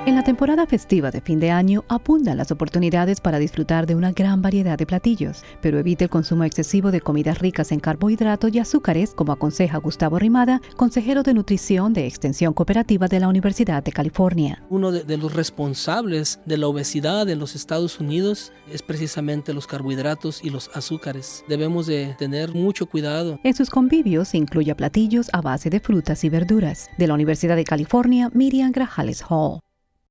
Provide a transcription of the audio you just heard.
En la temporada festiva de fin de año abundan las oportunidades para disfrutar de una gran variedad de platillos, pero evite el consumo excesivo de comidas ricas en carbohidratos y azúcares, como aconseja Gustavo Rimada, consejero de nutrición de Extensión Cooperativa de la Universidad de California. Uno de los responsables de la obesidad en los Estados Unidos es precisamente los carbohidratos y los azúcares. Debemos de tener mucho cuidado. En sus convivios se incluye platillos a base de frutas y verduras. De la Universidad de California, Miriam Grajales Hall.